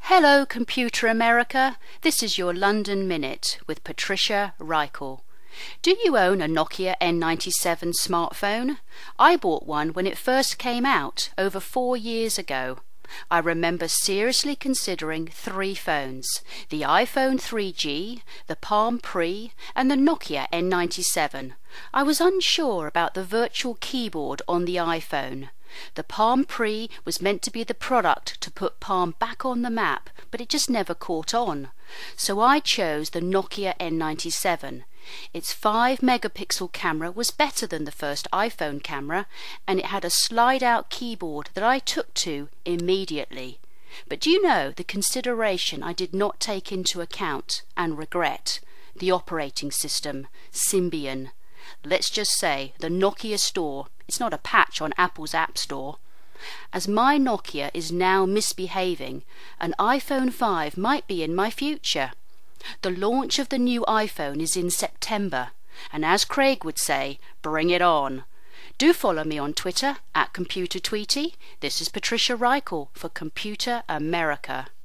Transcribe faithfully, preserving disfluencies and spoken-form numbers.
Hello, Computer America. This is your London Minute with Patricia Reichel. Do you own a Nokia N ninety-seven smartphone? I bought one when it first came out over four years ago. I remember seriously considering three phones: the iPhone three G, the Palm Pre, and the Nokia N ninety-seven. I was unsure about the virtual keyboard on the iPhone. The Palm Pre was meant to be the product to put Palm back on the map, but it just never caught on. So I chose the Nokia N ninety-seven. Its five megapixel camera was better than the first iPhone camera, and it had a slide-out keyboard that I took to immediately. But do you know the consideration I did not take into account and regret? The operating system, Symbian. Let's just say the Nokia store. It's not a patch on Apple's App Store. As my Nokia is now misbehaving, an iPhone five might be in my future. The launch of the new iPhone is in September, and as Craig would say, bring it on. Do follow me on Twitter at Computer Tweety. This is Patricia Reichel for Computer America.